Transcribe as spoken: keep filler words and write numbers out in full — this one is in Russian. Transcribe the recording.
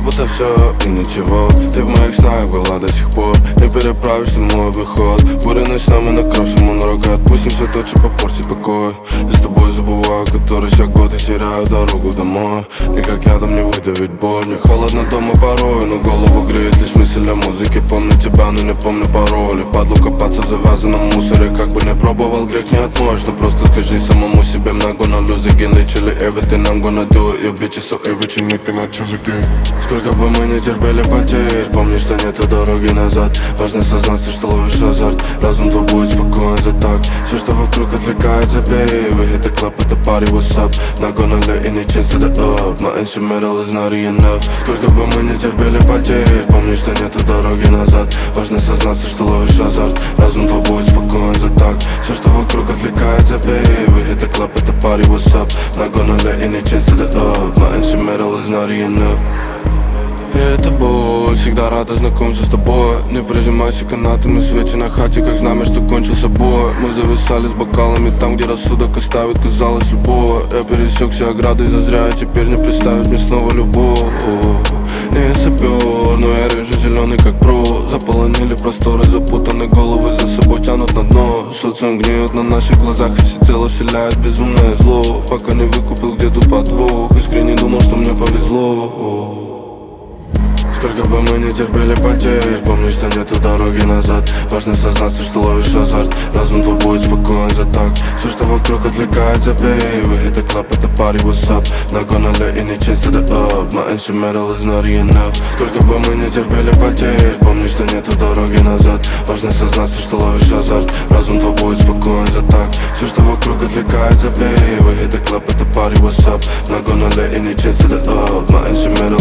будто все и ничего. Ты в моих снах была до сих пор. Не переправишь ты мой выход. Буря ночами накрошим он рога. Отпустим все то, что попортит покой. Я с тобой забываю, который шаг год и теряю дорогу домой. Никак рядом не выдавить боль. Мне холодно дома порой, но голову греет лишь мысль о музыке. Помню тебя, но не помню пароли. Впадлу копаться в завязанном мусоре. Как бы не пробовал, грех не отмоешь. Но просто скажи самому себе, I'm not gonna lose again. Literally everything I'm gonna do it. Your bitch is so everything you cannot choose again. Сколько бы мы не терпели потерь, помни, что нету дороги назад. Важно сознаться, что ловишь азарт. Разум твой будет спокоен за так. Все, что вокруг отвлекает, забей. We hit the club at the party, what's up? Not gonna let any chance to the up. My instrumental is not enough. Сколько бы мы не терпели потерь, помни, что нету дороги назад. Важно сознаться, что ловишь азарт. Разум твой будет спокоен за так. Все, что вокруг отвлекает, забей. We hit the club at the party, what's up? Not gonna let any chance to the up. My instrumental is not enough. И это боль, всегда рада знакомству с тобой. Не прижимайся канатами, свечи на хате, как знамя, что кончился бой. Мы зависали с бокалами там, где рассудок оставит, казалось, любого. Я пересек все ограды зазря, и теперь не представить мне снова любовь. Не сапер, но я режу зеленый как про. Заполонили просторы, запутаны головы, за собой тянут на дно. Социум гниет на наших глазах, и всецело вселяет безумное зло. Пока не выкупил, где тут подвох, искренне думал, что мне повезло. Сколько бы мы не терпели потерь, помни, что нету дороги назад. Важно сознаться, что ловишь азарт. Разум твой будет спокоен за так. Все, что вокруг отвлекает, забей. We hit the club at the party, what's up? Not gonna let any chance to the up. My instrumental is not enough. Сколько бы мы не терпели потерь, помни, что нету дороги назад. Важно сознаться, что ловишь азарт. Разум твой будет спокоен за так. Все, что вокруг отвлекает, забей. We hit the club at the party, what's up? Not gonna let any chance to the up. My instrumental